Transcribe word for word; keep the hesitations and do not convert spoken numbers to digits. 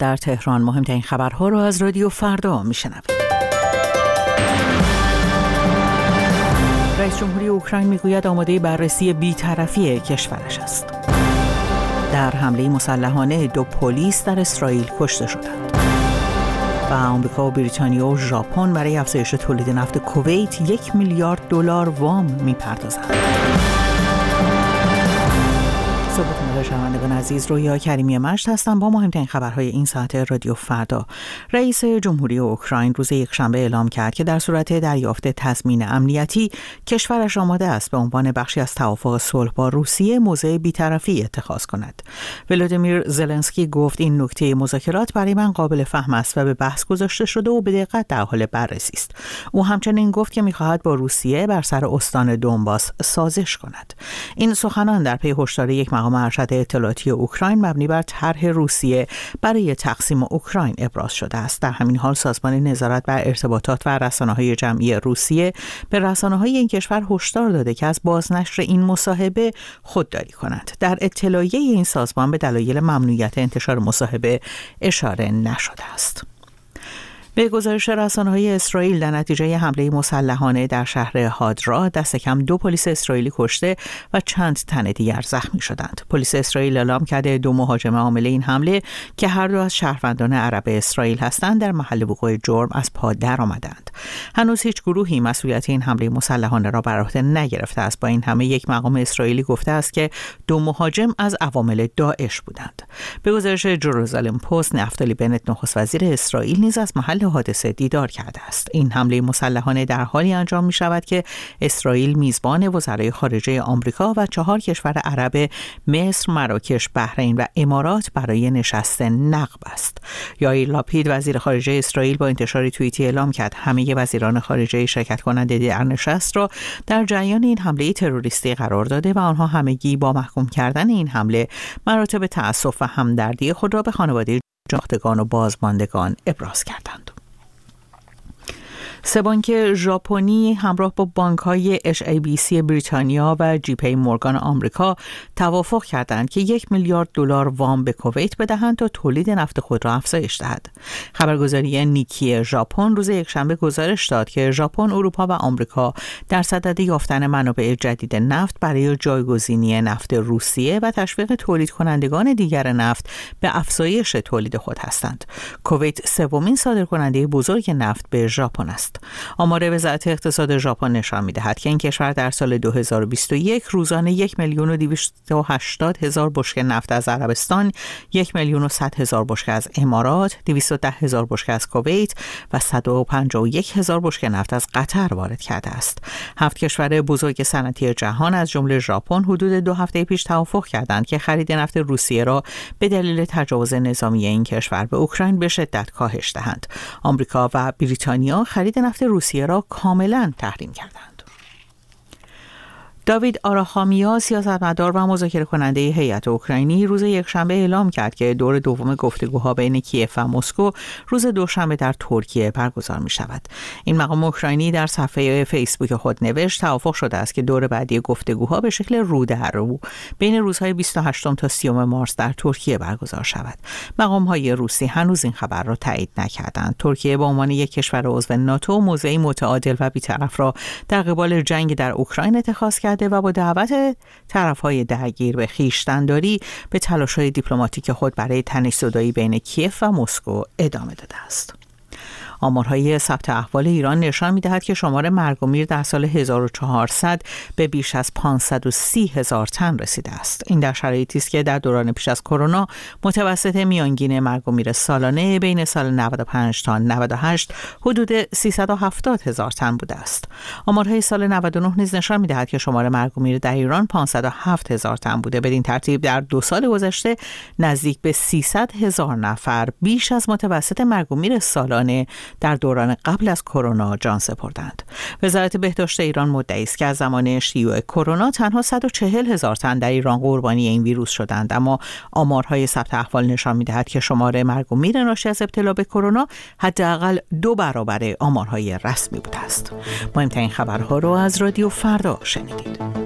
در تهران. مهمترین خبرها را از رادیو فردا میشنوید. رئیس جمهوری اوکراین میگوید آماده بررسی بی‌طرفی کشورش است. در حمله مسلحانه دو پلیس در اسرائیل کشته شدند. و آمریکا و بریتانیا و ژاپن برای افزایش تولید نفت کویت یک میلیارد دلار وام میپردازند. صبحتون بخیر شنوندگان عزیز، رویا کریمی مشت هستم با مهمترین خبرهای این ساعت رادیو فردا. رئیس جمهوری اوکراین روز یکشنبه اعلام کرد که در صورت دریافت تضمین امنیتی کشورش آماده است به عنوان بخشی از توافق صلح با روسیه موضع بی‌طرفی اتخاذ کند. ولادیمیر زلنسکی گفت این نکته مذاکرات برای من قابل فهم است و به بحث گذاشته شده و به دقت در حال بررسی است. او همچنین گفت که می‌خواهد با روسیه بر سر استان دونباس سازش کند. این سخنان در پی هشدار یک مقام ارشد اطلاعاتی اوکراین مبنی بر طرح روسیه برای تقسیم اوکراین ابراز شده است. در همین حال سازمان نظارت بر ارتباطات و رسانه‌های جمعی روسیه به رسانه‌های این کشور هشدار داده که از بازنشر این مصاحبه خودداری کنند. در اطلاعیه این سازمان به دلایل ممنوعیت انتشار مصاحبه اشاره نشده است. به گزارش رسانه‌های اسرائیل در نتیجه حمله مسلحانه در شهر هادرا دست کم دو پلیس اسرائیلی کشته و چند تن دیگر زخمی شدند. پلیس اسرائیل اعلام کرده دو مهاجم عامل این حمله که هر دو از شهروندان عرب اسرائیل هستند در محل وقوع جرم از پا درآمدند. هنوز هیچ گروهی مسئولیت این حمله مسلحانه را بر عهده نگرفته است. با این همه یک مقام اسرائیلی گفته است که دو مهاجم از عوامل داعش بودند. به گزارش جروزالم پست، نفتالی بنت نخست وزیر اسرائیل نیز از محل حادثه دیدار کرده است. این حمله مسلحانه در حالی انجام می شود که اسرائیل میزبان وزرای خارجه آمریکا و چهار کشور عرب مصر، مراکش، بحرین و امارات برای نشست نقب است. یائیر لاپید وزیر خارجه اسرائیل با انتشار توییتی اعلام کرد همه وزیران خارجه شرکت کننده در نشست را در جریان این حمله تروریستی قرار داده و آنها همگی با محکوم کردن این حمله مراتب تأسف و همدردی خود را به خانواده جاختگان و بازماندگان ابراز کردند. سه بانک ژاپنی همراه با بانک‌های اچ ای بی سی بریتانیا و جی پی مورگان آمریکا توافق کردند که یک میلیارد دلار وام به کویت بدهند تا تولید نفت خود را افزایش دهد. خبرگزاری نیکی ژاپن روز یکشنبه گزارش داد که ژاپن، اروپا و آمریکا در صدد یافتن منابع جدید نفت برای جایگزینی نفت روسیه و تشویق تولید کنندگان دیگر نفت به افزایش تولید خود هستند. کویت سومین صادرکننده بزرگ نفت به ژاپن است. آمار وزارت اقتصاد ژاپن نشان می‌دهد که این کشور در سال دو هزار و بیست و یک روزانه یک میلیون و دویست و هشتاد هزار بشکه نفت از عربستان، یک میلیون و صد هزار بشکه از امارات، دویست و ده هزار بشکه از کویت و صد و پنجاه و یک هزار بشکه نفت از قطر وارد کرده است. هفت کشور بزرگ صنعتی جهان از جمله ژاپن حدود دو هفته پیش توافق کردند که خرید نفت روسیه را به دلیل تجاوز نظامی این کشور به اوکراین به شدت کاهش دهند. آمریکا و بریتانیا خرید نفت روسیه را کاملا تحریم کردند. داوید آراخامیا، سیاستمدار و مذاکره کننده هیئت اوکراینی، روز یکشنبه اعلام کرد که دور دوم گفتگوها بین کیف و مسکو روز دوشنبه در ترکیه برگزار می شود. این مقام اوکراینی در صفحه فیسبوک خود نوشت توافق شده است که دور بعدی گفتگوها به شکل رو در رو بین روزهای بیست و هشتم تا سیوم مارس در ترکیه برگزار شود. مقام‌های روسی هنوز این خبر را تایید نکردند. ترکیه به عنوان یک کشور عضو ناتو موضعی متعادل و بی‌طرف را در قبال جنگ در اوکراین اتخاذ کرد و با دعوت طرف‌های درگیر به خویشتن‌داری به تلاش‌های دیپلماتیک خود برای تنش‌زدایی بین کیف و مسکو ادامه داده است. آمارهای ثبت احوال ایران نشان می‌دهد که شمار مرگ و میر در سال هزار و چهارصد به بیش از پانصد و سی هزار تن رسیده است. این در شرایطی است که در دوران پیش از کرونا متوسط میانگین مرگ و میر سالانه بین سال نود و پنج تا نود و هشت حدود سیصد و هفتاد هزار تن بوده است. آمارهای سال نود و نه نیز نشان می‌دهد که شمار مرگ و میر در ایران پانصد و هفت هزار تن بوده. بدین ترتیب در دو سال گذشته نزدیک به سیصد هزار نفر بیش از متوسط مرگ و میر سالانه در دوران قبل از کرونا جان سپردند. وزارت بهداشت ایران مدعی است که از زمان شیوع کرونا تنها صد و چهل هزار تن در ایران قربانی این ویروس شدند، اما آمارهای ثبت احوال نشان می‌دهد که شمار مرگ و میر ناشی از ابتلا به کرونا حداقل دو برابر آمارهای رسمی بوده است. مهمترین خبرها رو از رادیو فردا شنیدید.